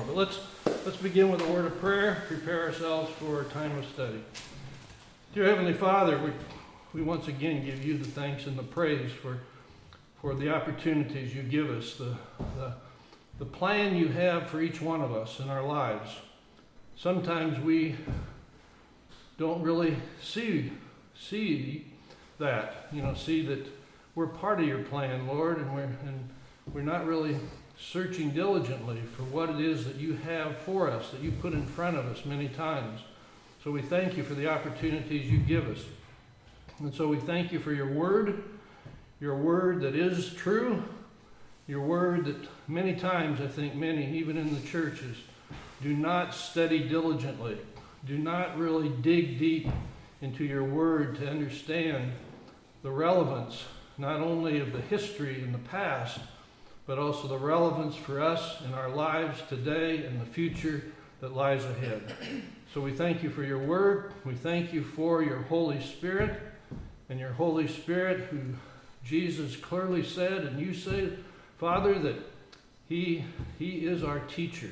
But let's begin with a word of prayer, prepare ourselves for a time of study. Dear Heavenly Father, we once again give you the thanks and the praise for the opportunities you give us, the plan you have for each one of us in our lives. Sometimes we don't really see that, see that we're part of your plan, Lord, and we're not really searching diligently for what it is that you have for us, that you put in front of us many times. So we thank you for the opportunities you give us. And so we thank you for your word that is true, your word that many times, I think many, even in the churches, do not study diligently, do not really dig deep into your word to understand the relevance not only of the history in the past, but also the relevance for us in our lives today and the future that lies ahead. So we thank you for your word. We thank you for your Holy Spirit, and your Holy Spirit who Jesus clearly said, and you say, Father, that he is our teacher.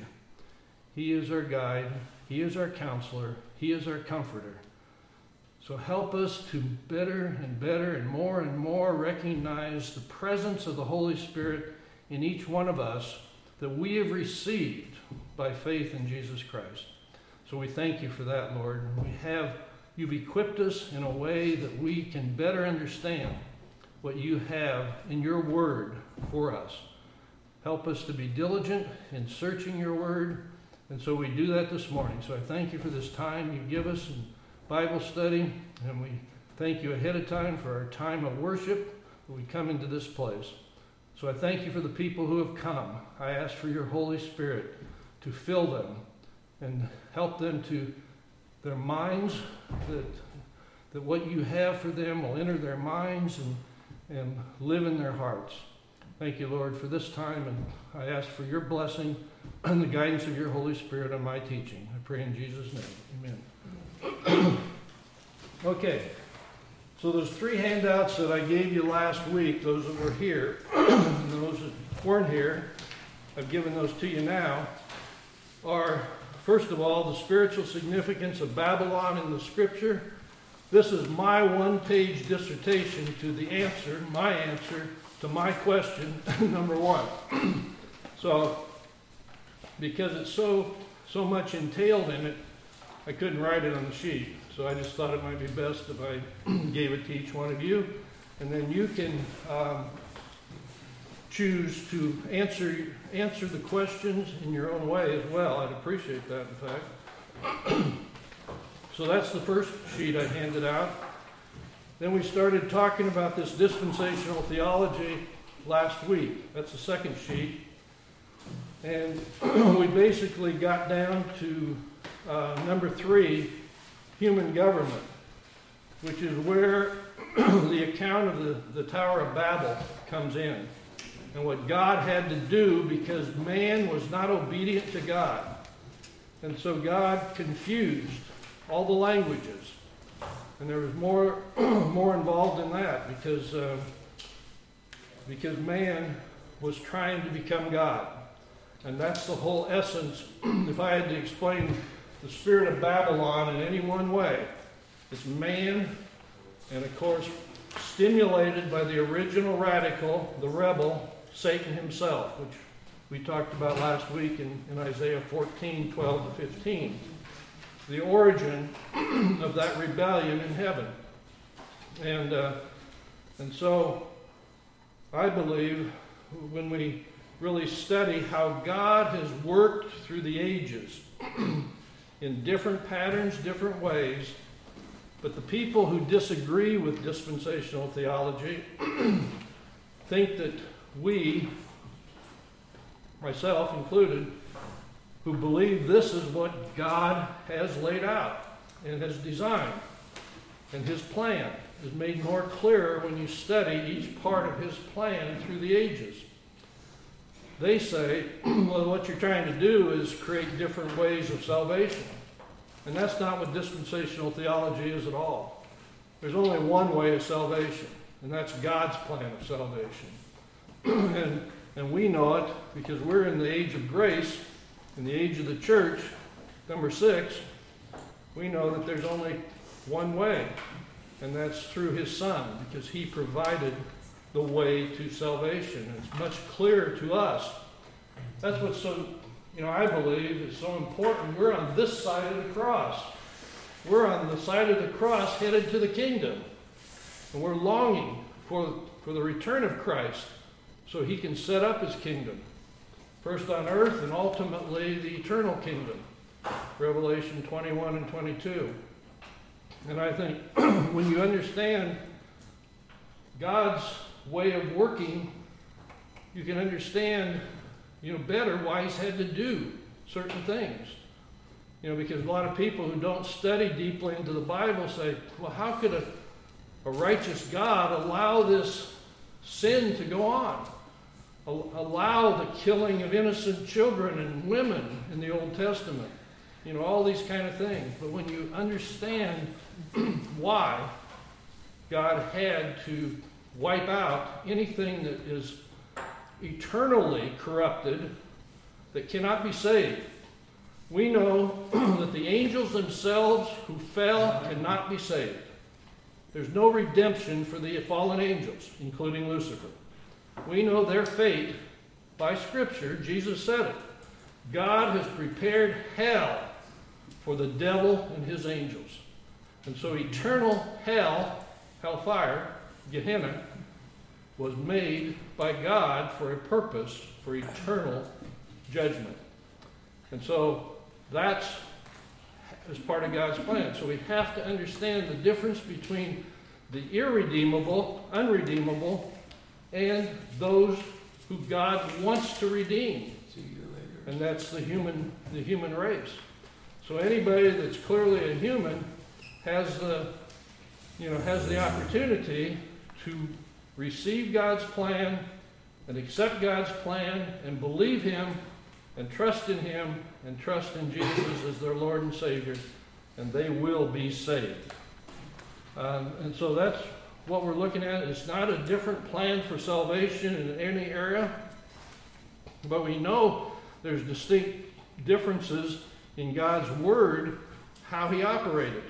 He is our guide. He is our counselor. He is our comforter. So help us to better and more recognize the presence of the Holy Spirit in each one of us that we have received by faith in Jesus Christ. So we thank you for that, Lord. You've equipped us in a way that we can better understand what you have in your word for us. Help us to be diligent in searching your word. And so we do that this morning. So I thank you for this time you give us in Bible study. And we thank you ahead of time for our time of worship when we come into this place. So I thank you for the people who have come. I ask for your Holy Spirit to fill them and help them to their minds, that what you have for them will enter their minds and live in their hearts. Thank you, Lord, for this time, and I ask for your blessing and the guidance of your Holy Spirit on my teaching. I pray in Jesus' name. Amen. Okay. So those three handouts that I gave you last week, those that were here, and those that weren't here, I've given those to you now, are, first of all, the spiritual significance of Babylon in the Scripture. This is my one-page dissertation to my answer to my question, number one. So, because it's so much entailed in it, I couldn't write it on the sheet. So I just thought it might be best if I gave it to each one of you. And then you can choose to answer the questions in your own way as well. I'd appreciate that, in fact. So that's the first sheet I handed out. Then we started talking about this dispensational theology last week. That's the second sheet. And we basically got down to number 3, human government, which is where the account of the Tower of Babel comes in, and what God had to do because man was not obedient to God. And so God confused all the languages, and there was more involved in that because man was trying to become God. And that's the whole essence. If I had to explain the spirit of Babylon in any one way, it's man, and of course stimulated by the original radical, the rebel, Satan himself, which we talked about last week in Isaiah 14, 12 to 15. The origin of that rebellion in heaven. And so I believe when we really study how God has worked through the ages in different patterns, different ways, but the people who disagree with dispensational theology think that we, myself included, who believe this is what God has laid out and has designed, and his plan is made more clear when you study each part of his plan through the ages. They say, well, what you're trying to do is create different ways of salvation. And that's not what dispensational theology is at all. There's only one way of salvation, and that's God's plan of salvation. And we know it because we're in the age of grace, In the age of the church, number 6, we know that there's only one way, and that's through his Son, because he provided the way to salvation. It's much clearer to us. That's what's so, I believe is so important. We're on this side of the cross. We're on the side of the cross headed to the kingdom. And we're longing for the return of Christ so he can set up his kingdom. First on earth and ultimately the eternal kingdom. Revelation 21 and 22. And I think when you understand God's way of working, you can understand, better why he's had to do certain things. Because a lot of people who don't study deeply into the Bible say, well, how could a righteous God allow this sin to go on? Allow the killing of innocent children and women in the Old Testament? All these kind of things. But when you understand why God had to wipe out anything that is eternally corrupted, that cannot be saved. We know that the angels themselves who fell cannot be saved. There's no redemption for the fallen angels, including Lucifer. We know their fate by Scripture. Jesus said it. God has prepared hell for the devil and his angels. And so eternal hell, hellfire, Gehenna, was made by God for a purpose, for eternal judgment. And so that's as part of God's plan. So we have to understand the difference between the irredeemable, unredeemable, and those who God wants to redeem. And that's the human race. So anybody that's clearly a human has the opportunity to receive God's plan and accept God's plan and believe him and trust in him and trust in Jesus as their Lord and Savior, and they will be saved. And so that's what we're looking at. It's not a different plan for salvation in any area, but we know there's distinct differences in God's Word, how he operated.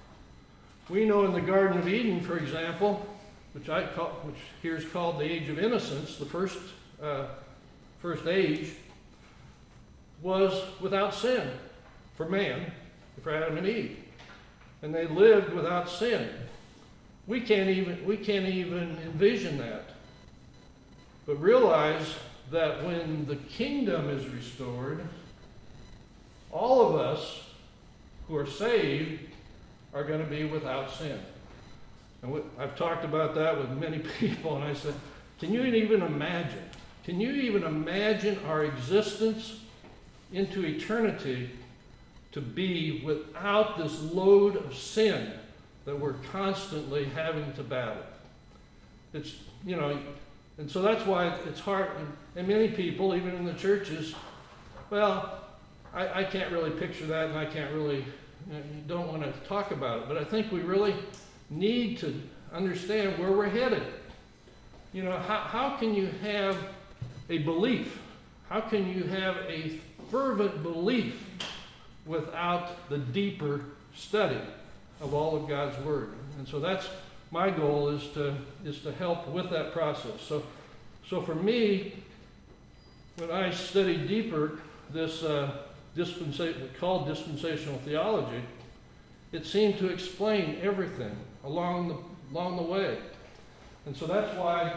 We know in the Garden of Eden, for example, which here is called the Age of Innocence, the first age, was without sin for man, for Adam and Eve. And they lived without sin. We can't even envision that. But realize that when the kingdom is restored, all of us who are saved are going to be without sin. And I've talked about that with many people, and I said, can you even imagine? Can you even imagine our existence into eternity to be without this load of sin that we're constantly having to battle? It's, and so that's why it's hard. And many people, even in the churches, well, I can't really picture that, and I can't really, don't want to talk about it. But I think we really need to understand where we're headed. How can you have a belief? How can you have a fervent belief without the deeper study of all of God's Word? And so that's my goal, is to help with that process. So for me, when I studied deeper this called dispensational theology, it seemed to explain everything along the way. And so that's why,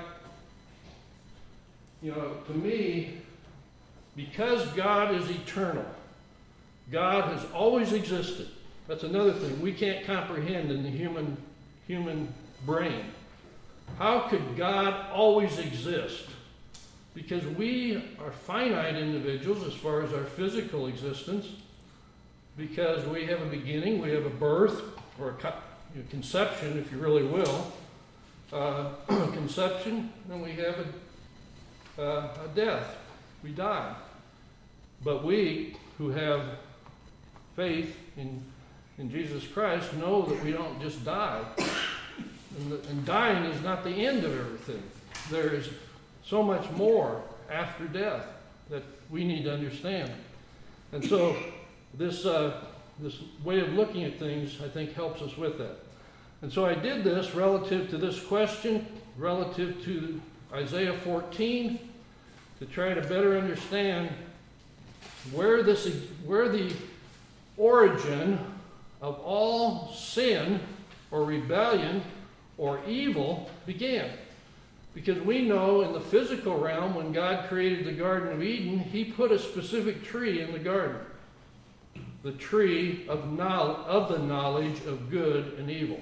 to me, because God is eternal, God has always existed. That's another thing we can't comprehend in the human brain. How could God always exist? Because we are finite individuals as far as our physical existence, because we have a beginning, we have a birth, or a conception, if you really will, conception, and we have a death. We die. But we who have faith in Jesus Christ know that we don't just die. And dying is not the end of everything. There is so much more after death that we need to understand. And so this way of looking at things, I think, helps us with that. And so I did this relative to this question, relative to Isaiah 14, to try to better understand where the origin of all sin or rebellion or evil began. Because we know in the physical realm, when God created the Garden of Eden, he put a specific tree in the garden. The tree of the knowledge of good and evil.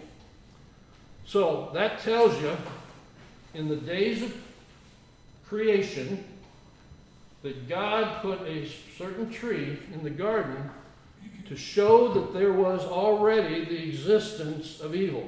So that tells you, in the days of creation, that God put a certain tree in the garden to show that there was already the existence of evil.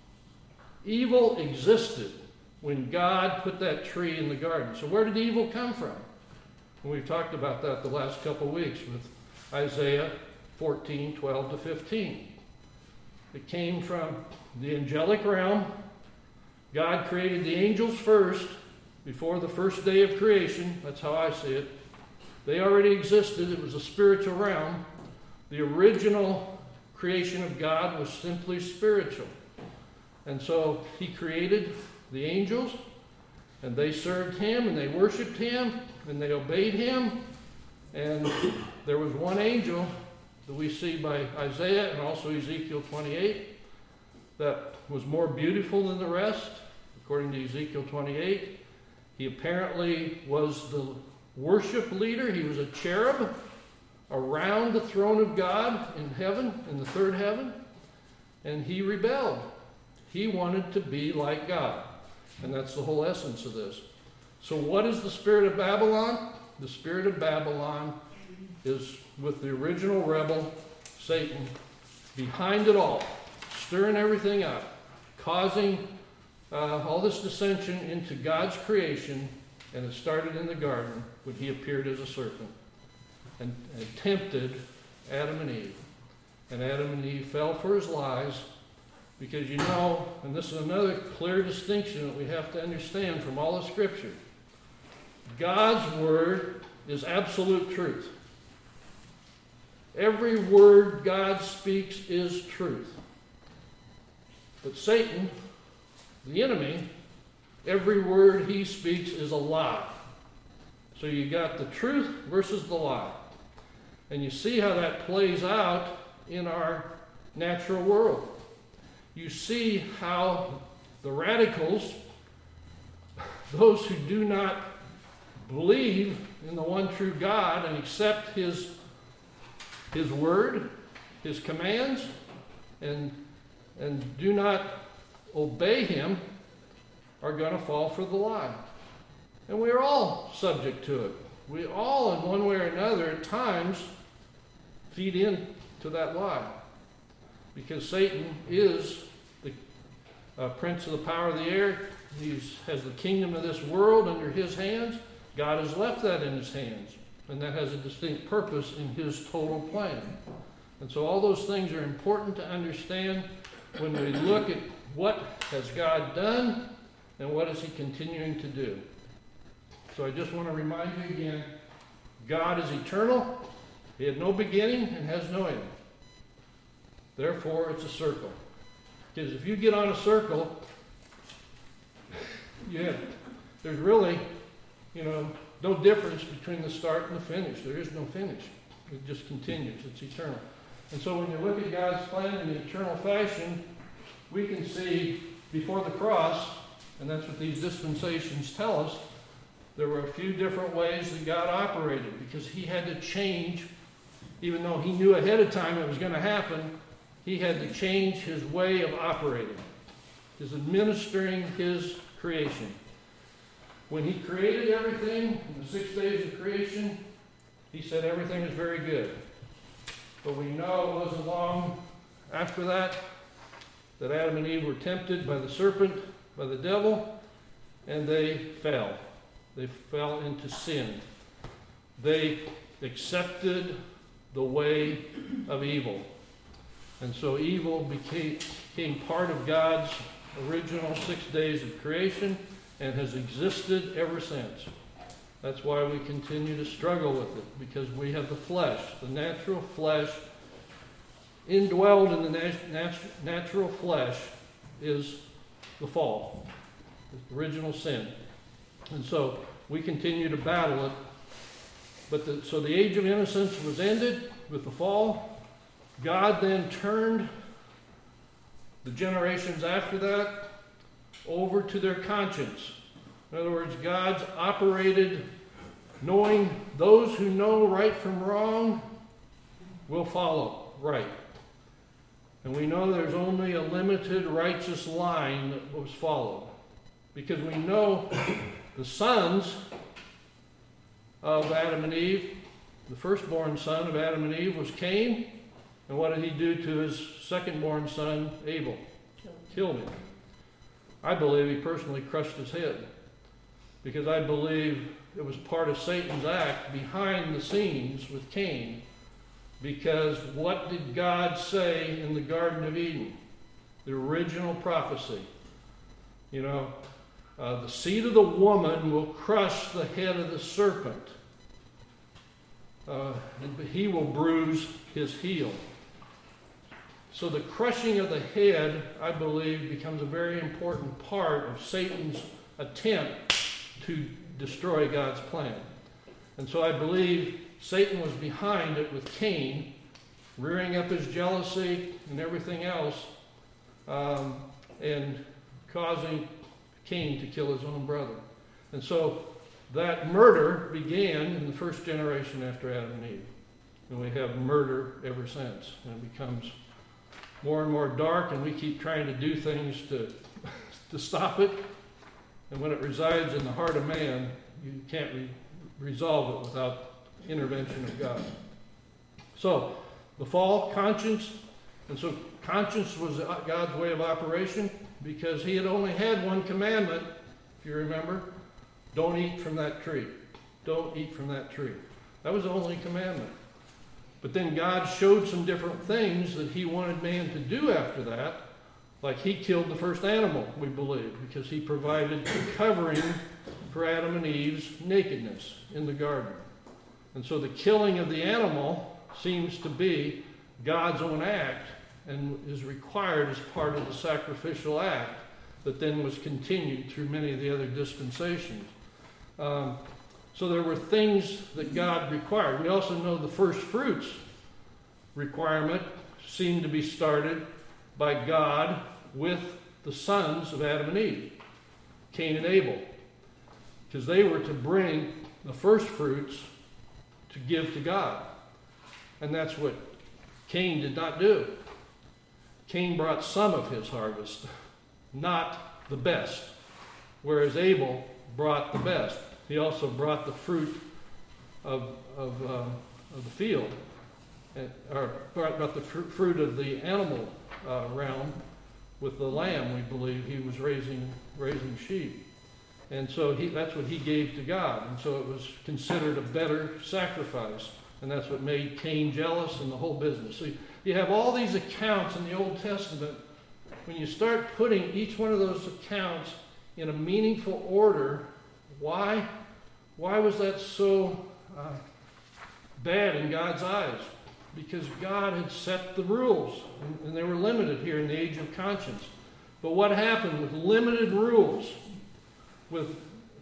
Evil existed when God put that tree in the garden. So where did evil come from? And we've talked about that the last couple of weeks with Isaiah 14, 12 to 15. It came from the angelic realm. God created the angels first, before the first day of creation. That's how I see it. They already existed. It was a spiritual realm. The original creation of God was simply spiritual. And so he created the angels, and they served him, and they worshiped him, and they obeyed him. And there was one angel that we see by Isaiah and also Ezekiel 28 that was more beautiful than the rest, according to Ezekiel 28. He apparently was the worship leader. He was a cherub around the throne of God in heaven, in the third heaven, and he rebelled. He wanted to be like God, and that's the whole essence of this. So what is the spirit of Babylon? The spirit of Babylon is with the original rebel, Satan, behind it all, stirring everything up, causing all this dissension into God's creation, and it started in the garden when he appeared as a serpent and tempted Adam and Eve. And Adam and Eve fell for his lies because you know, and this is another clear distinction that we have to understand from all the Scripture, God's word is absolute truth. Every word God speaks is truth. But Satan, the enemy, every word he speaks is a lie. So you got the truth versus the lie. And you see how that plays out in our natural world. You see how the radicals, those who do not believe in the one true God and accept his word, his commands, and do not obey him, are going to fall for the lie. And we're all subject to it. We all, in one way or another, at times, feed into that lie. Because Satan is the prince of the power of the air. He has the kingdom of this world under his hands. God has left that in his hands. And that has a distinct purpose in his total plan. And so all those things are important to understand when we look at what has God done and what is he continuing to do. So I just want to remind you again, God is eternal. He had no beginning and has no end. Therefore, it's a circle. Because if you get on a circle, there's really, no difference between the start and the finish. There is no finish. It just continues. It's eternal. And so when you look at God's plan in the eternal fashion, we can see before the cross, and that's what these dispensations tell us, there were a few different ways that God operated because he had to change, even though he knew ahead of time it was going to happen, he had to change his way of operating, his administering his creation. When he created everything in the 6 days of creation, he said everything is very good. But we know it wasn't long after that Adam and Eve were tempted by the serpent, by the devil, and they fell. They fell into sin. They accepted the way of evil. And so evil became part of God's original 6 days of creation and has existed ever since. That's why we continue to struggle with it, because we have the flesh, the natural flesh. Indwelled in the natural flesh is the fall, the original sin. And so we continue to battle it. But so the age of innocence was ended with the fall. God then turned the generations after that over to their conscience. In other words, God's operated knowing those who know right from wrong will follow right. And we know there's only a limited righteous line that was followed. Because we know the sons of Adam and Eve, the firstborn son of Adam and Eve was Cain. And what did he do to his second-born son, Abel? Killed him. I believe he personally crushed his head. Because I believe it was part of Satan's act behind the scenes with Cain. Because what did God say in the Garden of Eden? The original prophecy. You know, the seed of the woman will crush the head of the serpent. And he will bruise his heel. So the crushing of the head, I believe, becomes a very important part of Satan's attempt to destroy God's plan. And so I believe Satan was behind it with Cain, rearing up his jealousy and everything else, and causing Cain to kill his own brother. And so that murder began in the first generation after Adam and Eve. And we have murder ever since. And it becomes more and more dark, and we keep trying to do things to stop it. And when it resides in the heart of man, you can't resolve it without intervention of God. So, the fall, conscience, and so conscience was God's way of operation because he had only had one commandment, if you remember, don't eat from that tree. Don't eat from that tree. That was the only commandment. But then God showed some different things that he wanted man to do after that, like he killed the first animal, we believe, because he provided the covering for Adam and Eve's nakedness in the garden. And so the killing of the animal seems to be God's own act and is required as part of the sacrificial act that then was continued through many of the other dispensations. So there were things that God required. We also know the first fruits requirement seemed to be started by God with the sons of Adam and Eve, Cain and Abel, because they were to bring the first fruits to give to God. And that's what Cain did not do. Cain brought some of his harvest, not the best, whereas Abel brought the best. He also brought the fruit of the field, or brought the fruit of the animal realm with the lamb. We believe he was raising sheep. And so that's what he gave to God. And so it was considered a better sacrifice. And that's what made Cain jealous and the whole business. So you have all these accounts in the Old Testament. When you start putting each one of those accounts in a meaningful order, why was that so bad in God's eyes? Because God had set the rules, and they were limited here in the age of conscience. But what happened with limited rules, with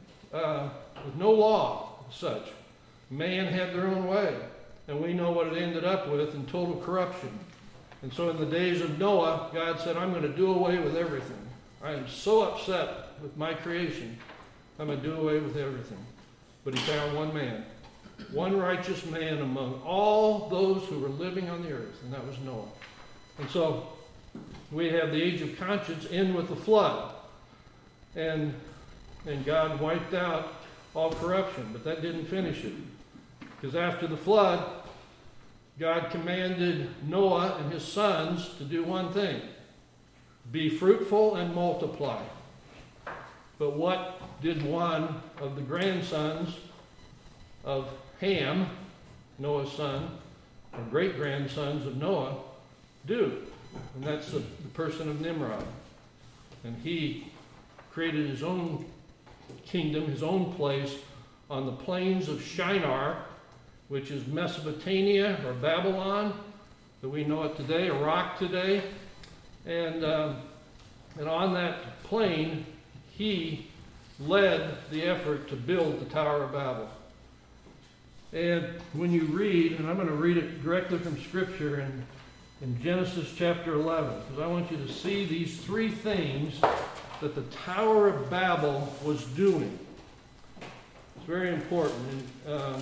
no law as such? Man had their own way, and we know what it ended up with in total corruption. And so in the days of Noah, God said, I'm going to do away with everything. I am so upset with my creation, I'm going to do away with everything. But he found one man, one righteous man among all those who were living on the earth, and that was Noah. And so we have the age of conscience end with the flood. And God wiped out all corruption, but that didn't finish it. Because after the flood, God commanded Noah and his sons to do one thing: be fruitful and multiply. But what did one of the grandsons of Ham, Noah's son, or great-grandsons of Noah, do? And that's the person of Nimrod. And he created his own kingdom, his own place on the plains of Shinar, which is Mesopotamia or Babylon, that we know it today, Iraq today. And on that plain, he led the effort to build the Tower of Babel. And when you read, and I'm going to read it directly from Scripture in Genesis chapter 11, because I want you to see these three things that the Tower of Babel was doing. It's very important. And,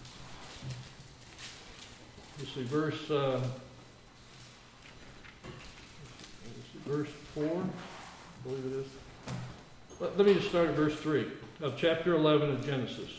let's see, verse 4, I believe it is. Let me just start at verse 3 of chapter 11 of Genesis.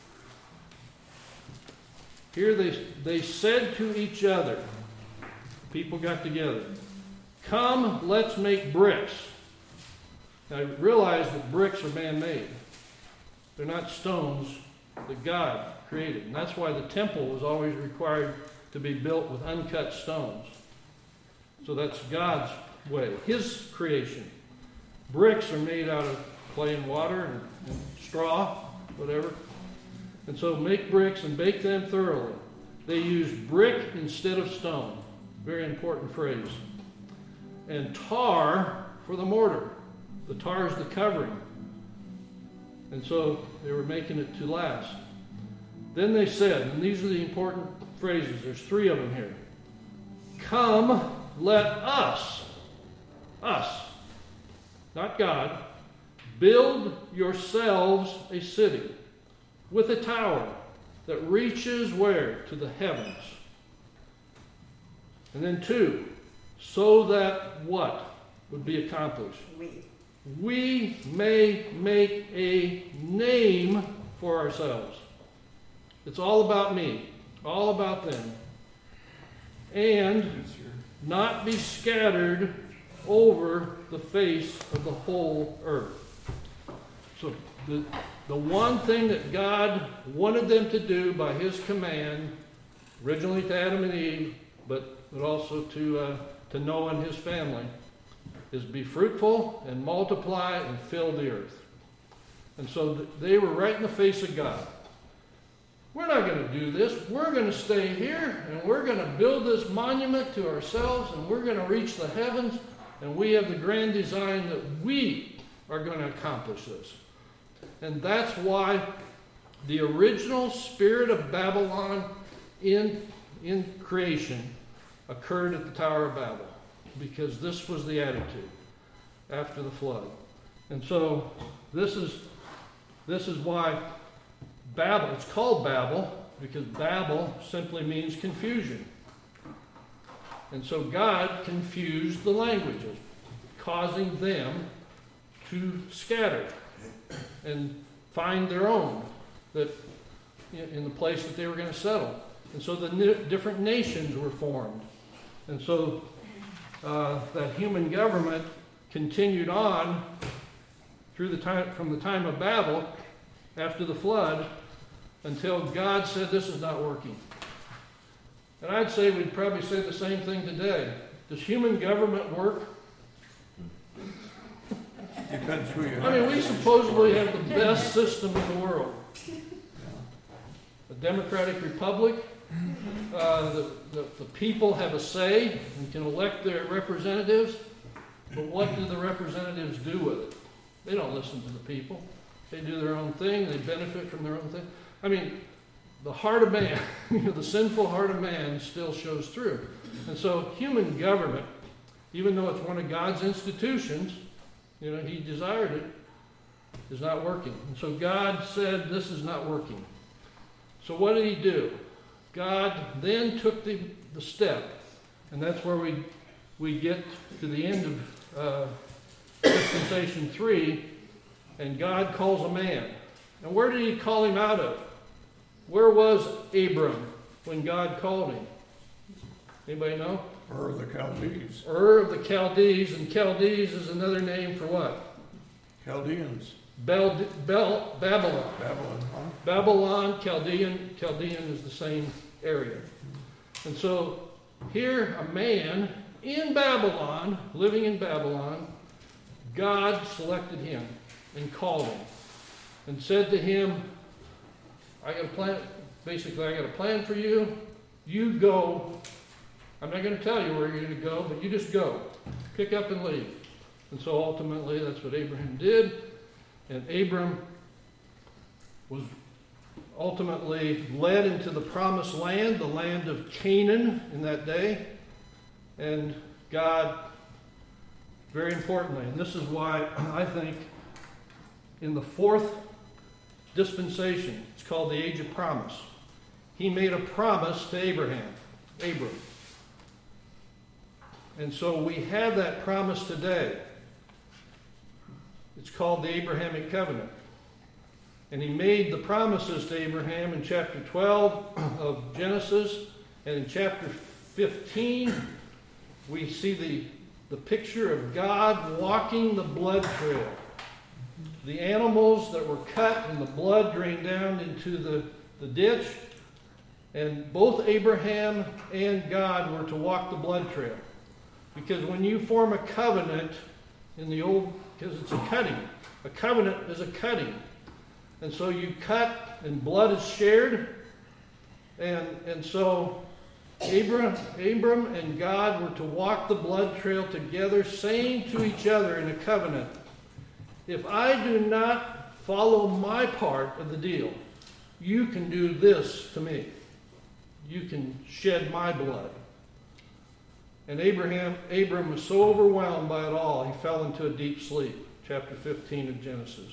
Here they said to each other, people got together, "Come, let's make bricks." Now realize that bricks are man-made. They're not stones that God created. And that's why the temple was always required to be built with uncut stones. So that's God's way, His creation. Bricks are made out of clay and water and straw, whatever. And so make bricks and bake them thoroughly. They used brick instead of stone. Very important phrase. And tar for the mortar. The tar is the covering. And so they were making it to last. Then they said, and these are the important phrases, there's three of them here. "Come, let us, not God, build yourselves a city with a tower that reaches where? To the heavens." And then 2, so that what would be accomplished? We may make a name for ourselves. It's all about me, all about them. And not be scattered over the face of the whole earth. So the one thing that God wanted them to do by His command, originally to Adam and Eve, but also to Noah and his family, is be fruitful and multiply and fill the earth. And so they were right in the face of God. We're not going to do this. We're going to stay here and we're going to build this monument to ourselves and we're going to reach the heavens and we have the grand design that we are going to accomplish this. And that's why the original spirit of Babylon in creation occurred at the Tower of Babel, because this was the attitude after the flood. And so this is why Babel, it's called Babel, because Babel simply means confusion. And so God confused the languages, causing them to scatter and find their own that in the place that they were going to settle. And so the different nations were formed. And so that human government continued on through from the time of Babel after the flood until God said this is not working. And I'd say we'd probably say the same thing today. Does human government work? Depends who you have. I mean, we supposedly have the best system in the world. A democratic republic. The people have a say and can elect their representatives. But what do the representatives do with it? They don't listen to the people. They do their own thing. They benefit from their own thing. I mean, the heart of man, the sinful heart of man still shows through. And so human government, even though it's one of God's institutions, He desired it, is not working. And so God said, this is not working. So what did He do? God then took the step, and that's where we get to the end of Dispensation 3, and God calls a man. And where did He call him out of? Where was Abram when God called him? Anybody know? Ur of the Chaldees. Ur of the Chaldees, and Chaldees is another name for what? Chaldeans. Babylon. Babylon, huh? Babylon, Chaldean is the same area. And so here a man in Babylon, living in Babylon, God selected him and called him and said to him, I got a plan. Basically, I got a plan for you. You go. I'm not going to tell you where you're going to go, but you just go. Pick up and leave. And so ultimately, that's what Abraham did. And Abram was ultimately led into the promised land, the land of Canaan in that day. And God, very importantly, and this is why I think in the fourth dispensation, it's called the Age of Promise, he made a promise to Abram. And so we have that promise today. It's called the Abrahamic Covenant. And he made the promises to Abraham in chapter 12 of Genesis. And in chapter 15, we see the picture of God walking the blood trail. The animals that were cut and the blood drained down into the ditch. And both Abraham and God were to walk the blood trail. Because when you form a covenant in the old, because it's a cutting. A covenant is a cutting. And so you cut and blood is shared. And so Abram and God were to walk the blood trail together, saying to each other in a covenant, if I do not follow my part of the deal, you can do this to me. You can shed my blood. And Abram was so overwhelmed by it all, he fell into a deep sleep. Chapter 15 of Genesis.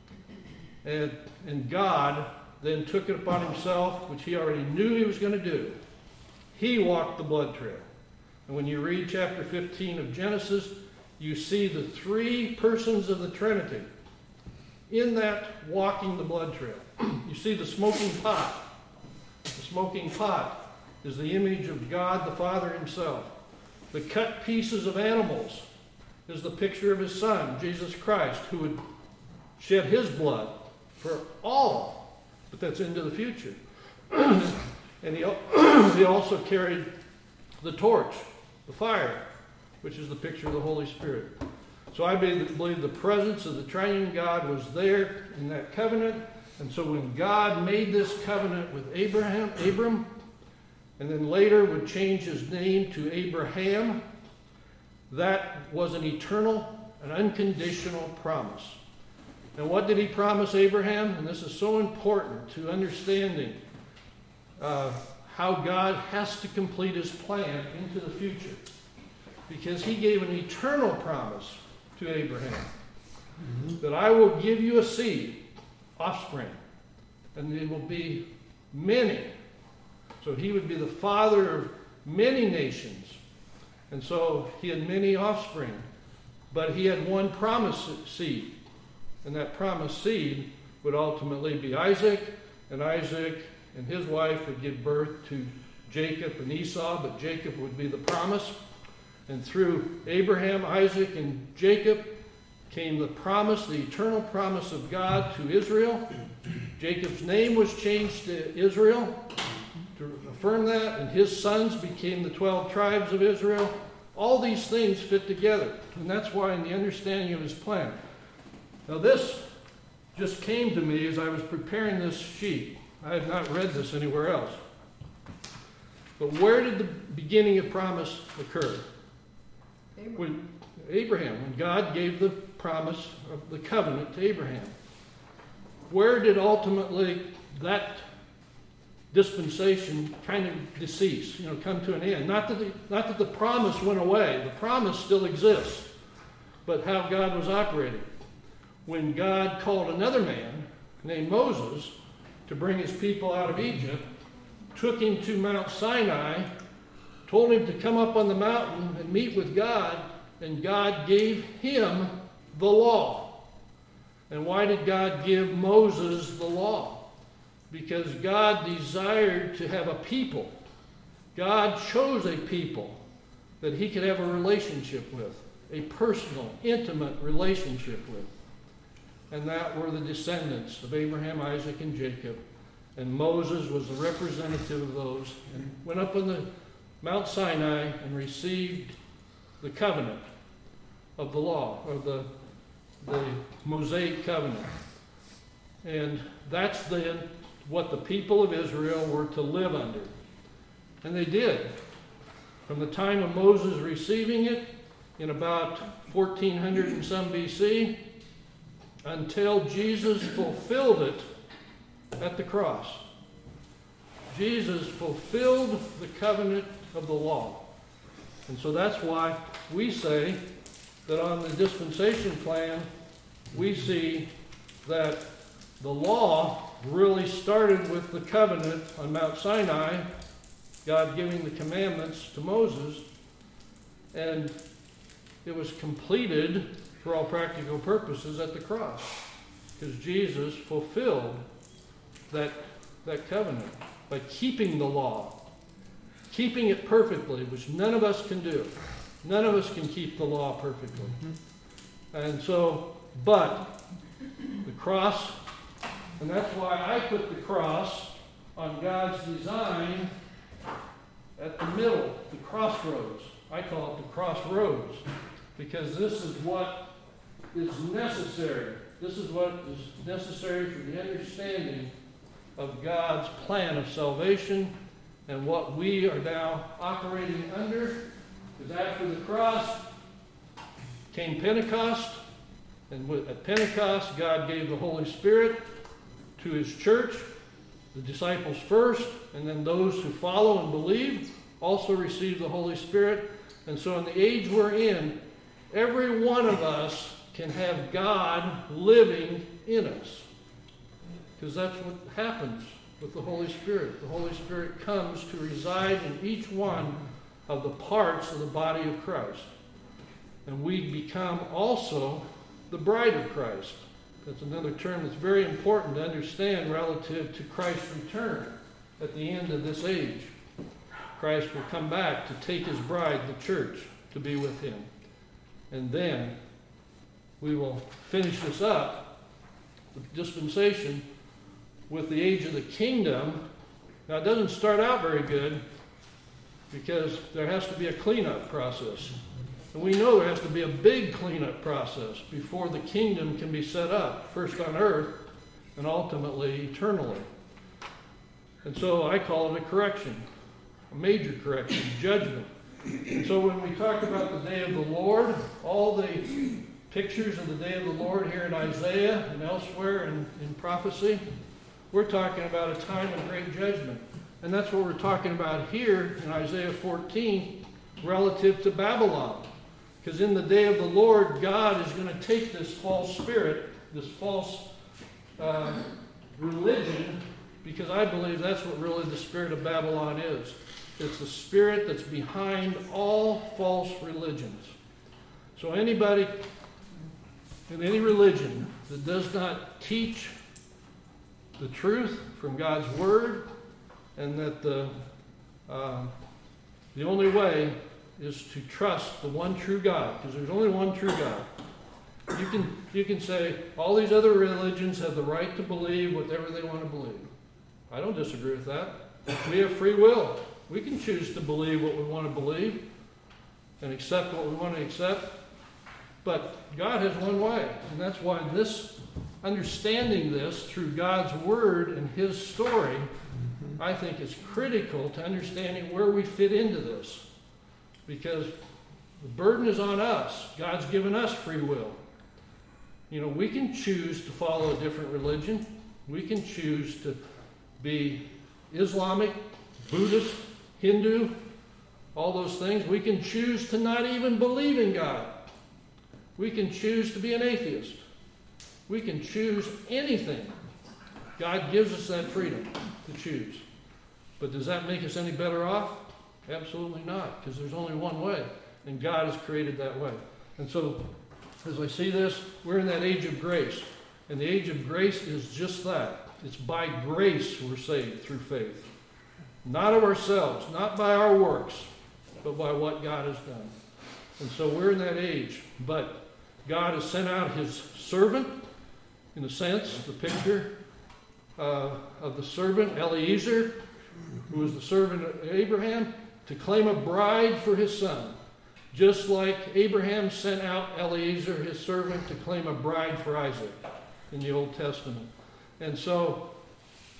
And God then took it upon himself, which he already knew he was going to do. He walked the blood trail. And when you read chapter 15 of Genesis, you see the three persons of the Trinity in that walking the blood trail. You see the smoking pot. The smoking pot is the image of God the Father himself. The cut pieces of animals is the picture of his Son, Jesus Christ, who would shed his blood for all, but that's into the future. And he also carried the torch, the fire, which is the picture of the Holy Spirit. So I believe the presence of the triune God was there in that covenant. And so when God made this covenant with Abram, and then later would change his name to Abraham, that was an eternal and unconditional promise. And what did he promise Abraham? And this is so important to understanding how God has to complete his plan into the future. Because he gave an eternal promise to Abraham. That I will give you a seed, offspring, and they will be many. So he would be the father of many nations. And so he had many offspring. But he had one promised seed. And that promised seed would ultimately be Isaac. And Isaac and his wife would give birth to Jacob and Esau. But Jacob would be the promise. And through Abraham, Isaac, and Jacob came the promise, the eternal promise of God to Israel. Jacob's name was changed to Israel to affirm that, and his sons became the 12 tribes of Israel. All these things fit together, and that's why in the understanding of his plan. Now this just came to me as I was preparing this sheet. I have not read this anywhere else. But where did the beginning of promise occur? When God gave the promise of the covenant to Abraham. Where did ultimately that dispensation kind of cease, come to an end? Not that the promise went away. The promise still exists. But how God was operating. When God called another man named Moses to bring his people out of Egypt, took him to Mount Sinai, told him to come up on the mountain and meet with God, and God gave him the law. And why did God give Moses the law? Because God desired to have a people. God chose a people that he could have a relationship with, a personal, intimate relationship with. And that were the descendants of Abraham, Isaac, and Jacob. And Moses was the representative of those, and went up on the Mount Sinai and received the covenant of the law, or the Mosaic covenant. And that's then what the people of Israel were to live under. And they did. From the time of Moses receiving it in about 1400 and some BC until Jesus fulfilled it at the cross. Jesus fulfilled the covenant of the law. And so that's why we say that on the dispensation plan, we see that the law really started with the covenant on Mount Sinai, God giving the commandments to Moses, and it was completed for all practical purposes at the cross, because Jesus fulfilled that covenant by keeping the law, keeping it perfectly, which none of us can do. None of us can keep the law perfectly. And so, but the cross, and that's why I put the cross on God's design at the middle, the crossroads. I call it the crossroads, because this is what is necessary. This is what is necessary for the understanding of God's plan of salvation and what we are now operating under. Because after the cross came Pentecost, and at Pentecost God gave the Holy Spirit to His church, the disciples first, and then those who follow and believe also receive the Holy Spirit. And so in the age we're in, every one of us can have God living in us. Because that's what happens with the Holy Spirit. The Holy Spirit comes to reside in each one of the parts of the body of Christ. And we become also the bride of Christ. That's another term that's very important to understand relative to Christ's return at the end of this age. Christ will come back to take His bride, the church, to be with Him. And then we will finish this up, the dispensation, with the age of the kingdom. Now, it doesn't start out very good, because there has to be a cleanup process. And we know there has to be a big cleanup process before the kingdom can be set up, first on earth and ultimately eternally. And so I call it a correction, a major correction, judgment. And so when we talk about the day of the Lord, all the pictures of the day of the Lord here in Isaiah and elsewhere in prophecy, we're talking about a time of great judgment. And that's what we're talking about here in Isaiah 14 relative to Babylon. Because in the day of the Lord, God is going to take this false spirit, this false religion, because I believe that's what really the spirit of Babylon is. It's the spirit that's behind all false religions. So anybody in any religion that does not teach the truth from God's Word, and that the only way is to trust the one true God, because there's only one true God. You can say all these other religions have the right to believe whatever they want to believe. I don't disagree with that. We have free will. We can choose to believe what we want to believe and accept what we want to accept. But God has one way, and that's why understanding this through God's Word and His story, I think is critical to understanding where we fit into this. Because the burden is on us. God's given us free will. You know, we can choose to follow a different religion. We can choose to be Islamic, Buddhist, Hindu, all those things. We can choose to not even believe in God. We can choose to be an atheist. We can choose anything. God gives us that freedom to choose. But does that make us any better off? Absolutely not, because there's only one way, and God has created that way. And so, as I see this, we're in that age of grace. And the age of grace is just that. It's by grace we're saved through faith. Not of ourselves, not by our works, but by what God has done. And so we're in that age. But God has sent out His servant, in a sense, the picture of the servant, Eliezer, who was the servant of Abraham, to claim a bride for his son. Just like Abraham sent out Eliezer, his servant, to claim a bride for Isaac in the Old Testament. And so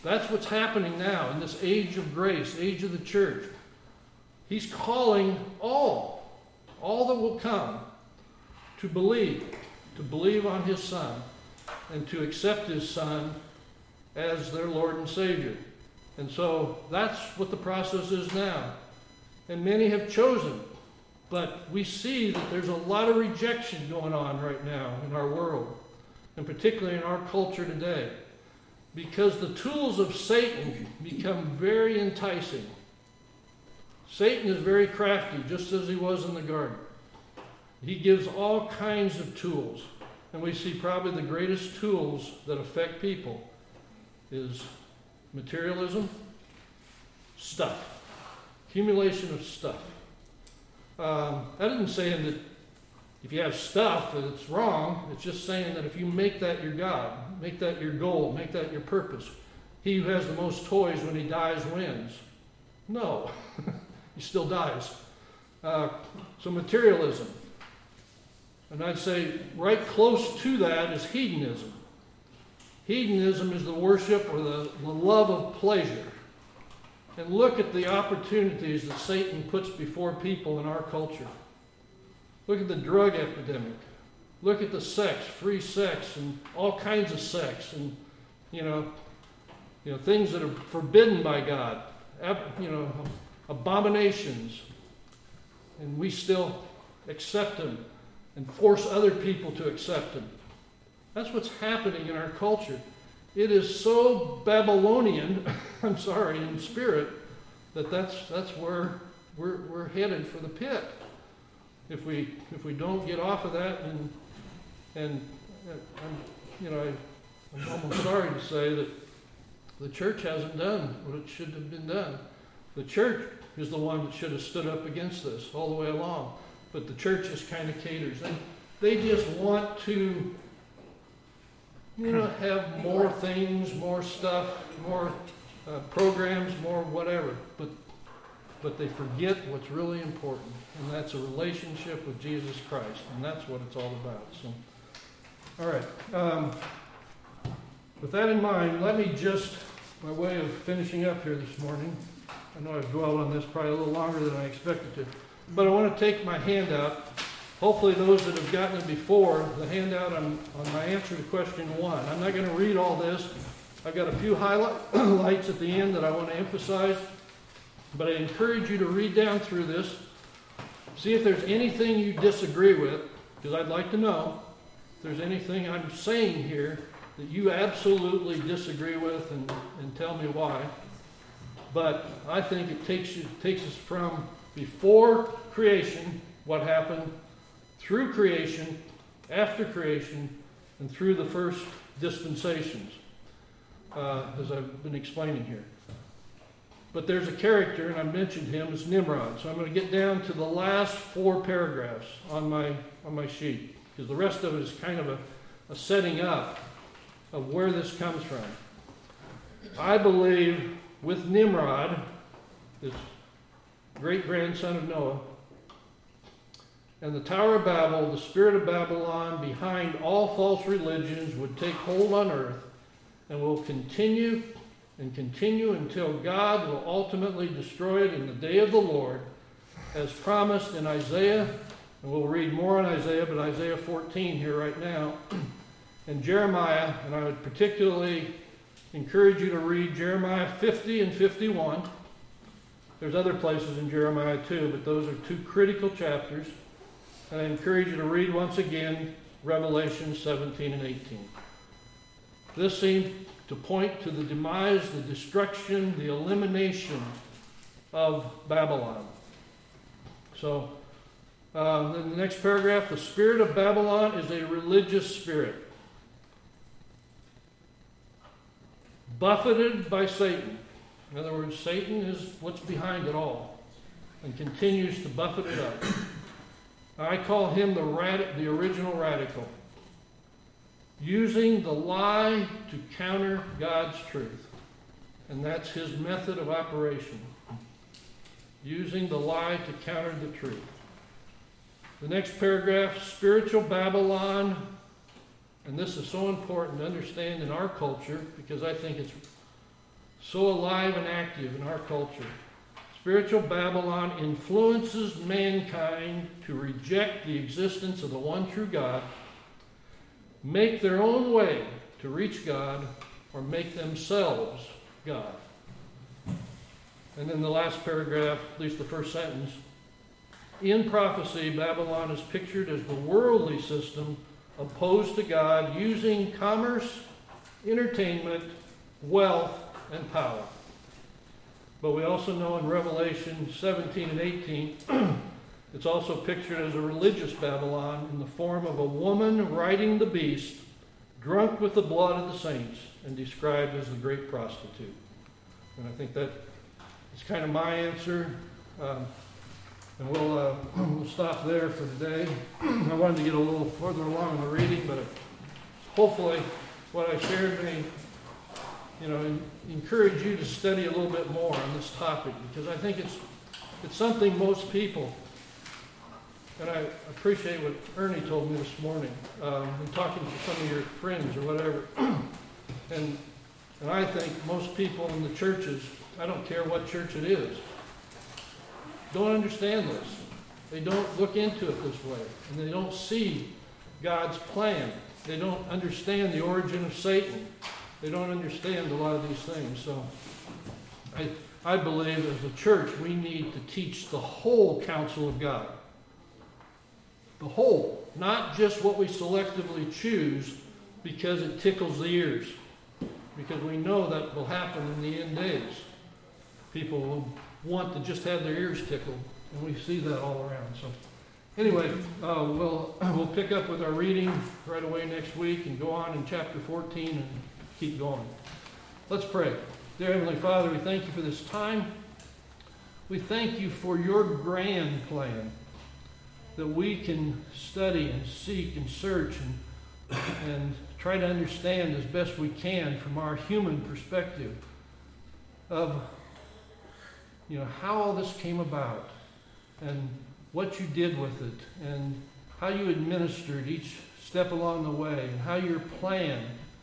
That's what's happening now in this age of grace, age of the church. He's calling all that will come to believe on his Son, and to accept his Son as their Lord and Savior. And so that's what the process is now. And many have chosen, but we see that there's a lot of rejection going on right now in our world, and particularly in our culture today, because the tools of Satan become very enticing. Satan is very crafty, just as he was in the garden. He gives all kinds of tools, and we see probably the greatest tools that affect people is materialism, stuff, accumulation of stuff. That isn't saying that if you have stuff that it's wrong. It's just saying that if you make that your God, make that your goal, make that your purpose, he who has the most toys when he dies wins. No, he still dies. So materialism. And I'd say right close to that is hedonism. Hedonism is the worship or the love of pleasure. And look at the opportunities that Satan puts before people in our culture. Look at the drug epidemic. Look at the sex, free sex, and all kinds of sex, and things that are forbidden by God. Abominations, and we still accept them and force other people to accept them. That's what's happening in our culture. It is so Babylonian, I'm sorry, in spirit, that's where we're headed for the pit. If we don't get off of that, and I'm almost sorry to say that the church hasn't done what it should have been done. The church is the one that should have stood up against this all the way along. But the church just kind of caters. They just want to, have more things, more stuff, more programs, more whatever. But they forget what's really important, and that's a relationship with Jesus Christ, and that's what it's all about. So, all right. With that in mind, let me just, by way of finishing up here this morning, I know I've dwelled on this probably a little longer than I expected to, but I want to take my handout. Hopefully those that have gotten it before, the handout on my answer to question 1. I'm not going to read all this. I've got a few highlights at the end that I want to emphasize, but I encourage you to read down through this, see if there's anything you disagree with, because I'd like to know if there's anything I'm saying here that you absolutely disagree with, and tell me why. But I think it takes us from before creation, what happened, through creation, after creation, and through the first dispensations, as I've been explaining here. But there's a character, and I mentioned him, as Nimrod. So I'm going to get down to the last 4 paragraphs on my sheet, because the rest of it is kind of a setting up of where this comes from. I believe with Nimrod, this great-grandson of Noah, and the Tower of Babel, the spirit of Babylon behind all false religions would take hold on earth and will continue until God will ultimately destroy it in the day of the Lord, as promised in Isaiah, and we'll read more on Isaiah, but Isaiah 14 here right now, and Jeremiah, and I would particularly encourage you to read Jeremiah 50 and 51. There's other places in Jeremiah too, but those are 2 critical chapters. And I encourage you to read once again Revelation 17 and 18. This seems to point to the demise, the destruction, the elimination of Babylon. So, in the next paragraph, the spirit of Babylon is a religious spirit, buffeted by Satan. In other words, Satan is what's behind it all and continues to buffet it up. I call him the original radical, using the lie to counter God's truth. And that's his method of operation, using the lie to counter the truth. The next paragraph, spiritual Babylon, and this is so important to understand in our culture, because I think so alive and active in our culture. Spiritual Babylon influences mankind to reject the existence of the one true God, make their own way to reach God, or make themselves God. And then the last paragraph, at least the first sentence, in prophecy, Babylon is pictured as the worldly system opposed to God, using commerce, entertainment, wealth, and power. But we also know in Revelation 17 and 18, it's also pictured as a religious Babylon in the form of a woman riding the beast, drunk with the blood of the saints, and described as the great prostitute. And I think that is kind of my answer. And we'll stop there for today. I wanted to get a little further along in the reading, but hopefully what I shared may, encourage you to study a little bit more on this topic, because I think it's something most people, and I appreciate what Ernie told me this morning, in talking to some of your friends or whatever, and I think most people in the churches, I don't care what church it is, don't understand this. They don't look into it this way, and they don't see God's plan. They don't understand the origin of Satan. They don't understand a lot of these things. So I believe as a church we need to teach the whole counsel of God. The whole, not just what we selectively choose because it tickles the ears. Because we know that will happen in the end days. People will want to just have their ears tickled, and we see that all around. So anyway, we'll pick up with our reading right away next week and go on in chapter 14 and keep going. Let's pray. Dear Heavenly Father, we thank you for this time. We thank you for your grand plan that we can study and seek and search and try to understand as best we can from our human perspective of how all this came about and what you did with it and how you administered each step along the way and how your plan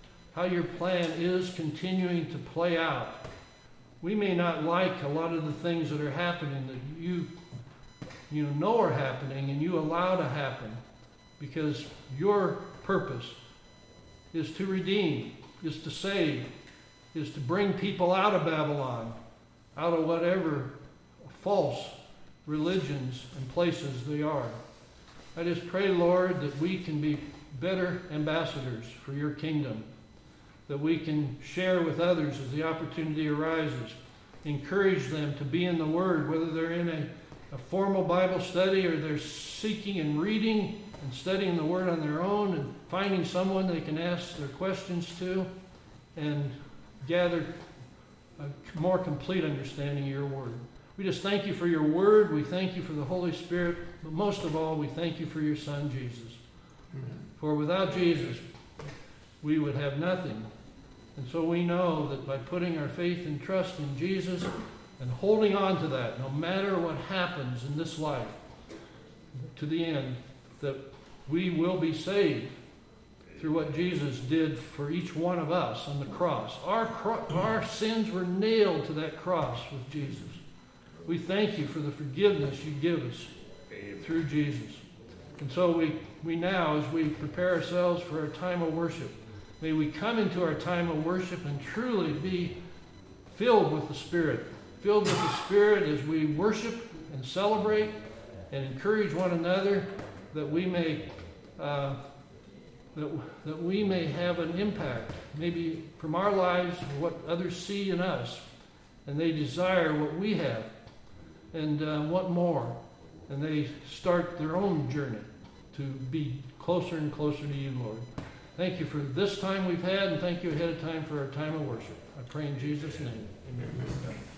is continuing to play out. We may not like a lot of the things that are happening that you know are happening and you allow to happen, because your purpose is to redeem, is to save, is to bring people out of Babylon, out of whatever false religions and places they are. I just pray, Lord, that we can be better ambassadors for your kingdom, that we can share with others as the opportunity arises, encourage them to be in the Word, whether they're in a formal Bible study or they're seeking and reading and studying the Word on their own and finding someone they can ask their questions to and gather a more complete understanding of your Word. We just thank you for your Word. We thank you for the Holy Spirit. But most of all, we thank you for your Son, Jesus. Amen. For without Jesus, we would have nothing. And so we know that by putting our faith and trust in Jesus and holding on to that, no matter what happens in this life, to the end, that we will be saved through what Jesus did for each one of us on the cross. Our sins were nailed to that cross with Jesus. We thank you for the forgiveness you give us through Jesus. And so we now, as we prepare ourselves for our time of worship, may we come into our time of worship and truly be filled with the Spirit as we worship and celebrate and encourage one another, that we may that we may have an impact, maybe from our lives, what others see in us, and they desire what we have and want more, and they start their own journey to be closer and closer to you, Lord. Thank you for this time we've had, and thank you ahead of time for our time of worship. I pray in Jesus' name. Amen.